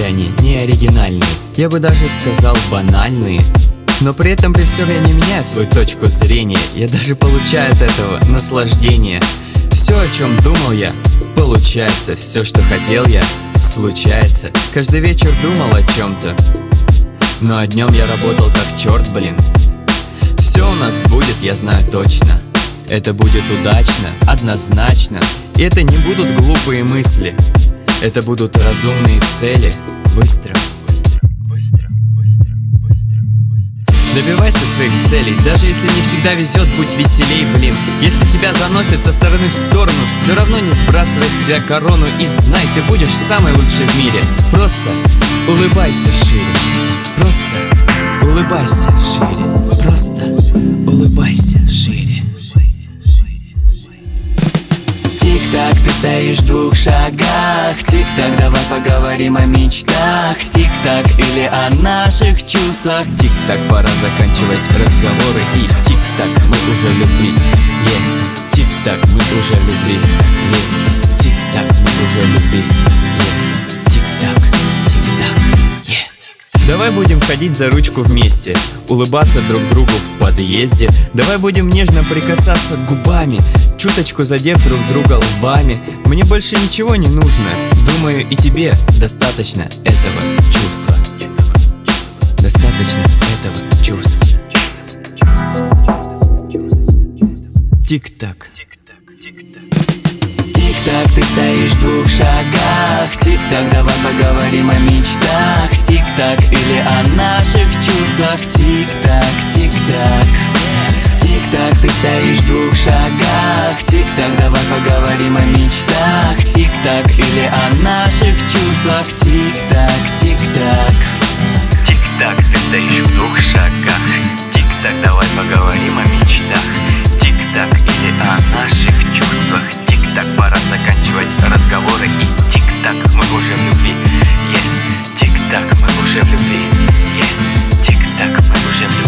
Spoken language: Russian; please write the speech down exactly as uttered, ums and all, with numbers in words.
они не оригинальные, я бы даже сказал банальные. Но при этом при всем я не меняю свою точку зрения, я даже получаю от этого наслаждение. Все, о чем думал я, получается. Все, что хотел я, случается. Каждый вечер думал о чем-то, ну а днем я работал как черт, блин. Все у нас будет, я знаю точно. Это будет удачно, однозначно. И это не будут глупые мысли, это будут разумные цели. Быстро, быстро, быстро, быстро, быстро. Добивайся своих целей, даже если не всегда везет, будь веселей, блин. Если тебя заносит со стороны в сторону, все равно не сбрасывай с себя корону. И знай, ты будешь самый лучший в мире. Просто улыбайся шире, просто улыбайся шире, просто улыбайся шире. Тик-так, ты стоишь в двух шагах. Тик-так, давай поговорим о мечтах. Тик-так, или о наших чувствах. Тик-так, пора заканчивать разговоры. И тик-так, мы уже в любви. Yeah. Тик-так, мы уже в любви. Yeah. Тик-так, мы уже в любви. Yeah. Тик-так, тик-так, yeah. Давай будем ходить за ручку вместе, улыбаться друг другу в подъезде. Давай будем нежно прикасаться губами, чуточку задев друг друга лбами. Мне больше ничего не нужно, думаю, и тебе достаточно этого чувства. Достаточно этого чувства. Тик-так. Тик-так, ты стоишь в двух шагах. Тик-так, давай поговорим о мечтах. Тик-так, или о наших чувствах. Тик-так, тик-так. Тик-так, ты стоишь в двух шагах. Тик-так, давай поговорим о мечтах. Тик-так, или о наших чувствах. Тик-так, тик-так. Тик-так, ты стоишь в двух шагах. Тик-так, давай поговорим о мечтах. Тик-так, или о наших чувствах. Тик-так, пора заканчивать разговоры. И тик-так, мы уже в любви. Yeah. Тик-так, мы уже в любви. Yeah. Тик-так, мы уже в любви.